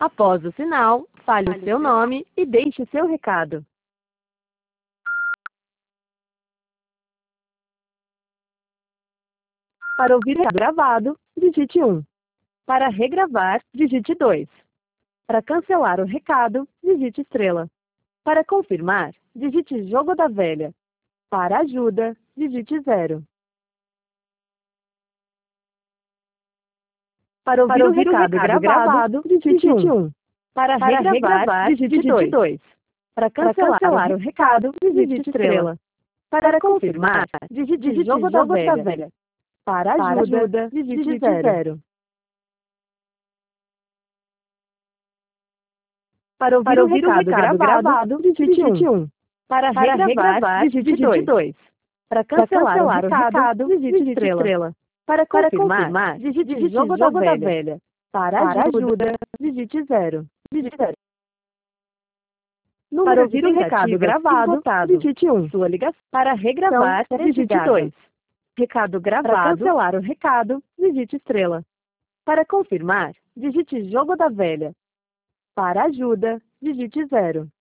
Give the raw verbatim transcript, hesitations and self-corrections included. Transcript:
Após o sinal, fale o seu nome e deixe seu recado. Para ouvir o gravado, digite um. Para regravar, digite dois. Para cancelar o recado, digite estrela. Para confirmar, digite jogo da velha. Para ajuda, digite zero. Para ouvir, Para ouvir o recado, recado gravado, digite um. Para, Para regravar, regravar digite dois. Para cancelar, Para cancelar o recado, digite estrela. Para, Para confirmar, digite, digite jogo, jogo da, velha. da velha. Para ajuda, Para ajuda digite, digite zero. zero. Para ouvir, Para ouvir o recado, recado gravado, gravado digite um. Para, Para regravar, regravar digite dois. Para cancelar, cancelar o recado, digite estrela. estrela. Para confirmar, Para confirmar digite, digite jogo, jogo da, velha. da velha. Para, Para ajuda, ajuda, digite zero. Digite zero. Número Para ouvir o recado gravado, votado. digite um. Sua ligação. Para regravar, digite dois. Recado gravado. Para cancelar o recado, digite estrela. Para confirmar, digite jogo da velha. Para ajuda, digite zero.